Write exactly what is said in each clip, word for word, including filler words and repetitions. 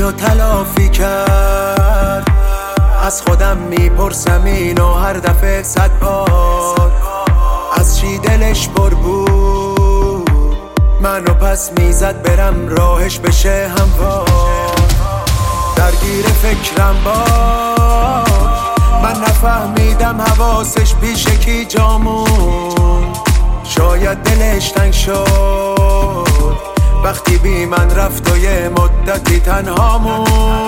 و تلافی کرد. از خودم میپرسم اینو هر دفعه صد بار، از چی دلش پر بود منو پس میزد برم راهش بشه هموار. درگیر فکرم باش من نفهمیدم حواسش پیش کی جامون. شاید دلش تنگ شد وقتی بی من رفت و یه مدتی تنهامون.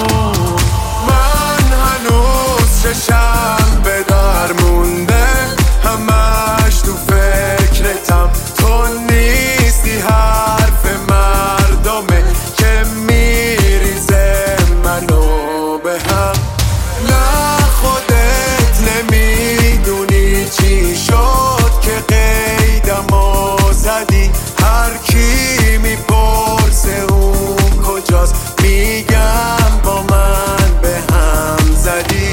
من هنوز چشم به در مونده، همش تو فکرتم. تو نیستی حرف مردمه که میریزه منو به هم. نه خودت نمیدونی چی شد که قیدمو زدی. هر کی میپرسه اون کجاست میگم با من به هم زدی.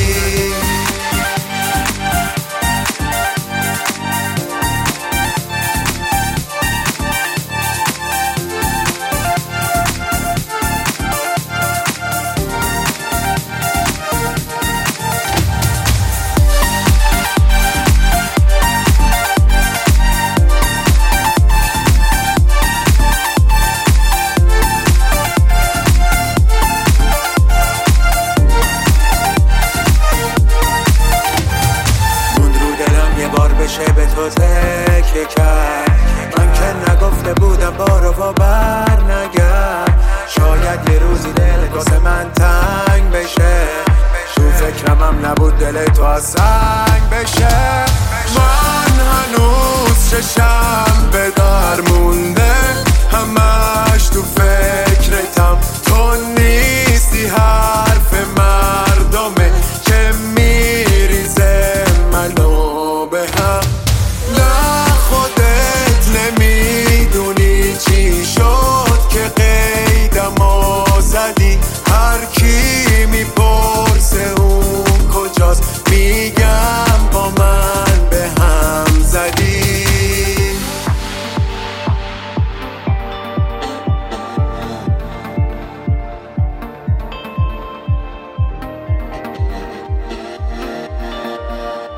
بشه به تو تکه کرد. من که نگفته بودم بارو و بر نگرد. شاید یه روزی دل واسه من تنگ بشه، تو فکرمم نبود دل تو از سنگ بشه. من هنوز چشم به در مونده، همش تو فکرتم. تو نیستی حرف مردمه که میریزه منو به هم. نه خودت نمیدونی چی شد که قیدمو زدی. هر کی میپرسه اون کجاست میگم با من به هم زدی.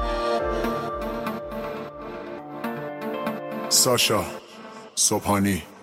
ساشا صبحانی.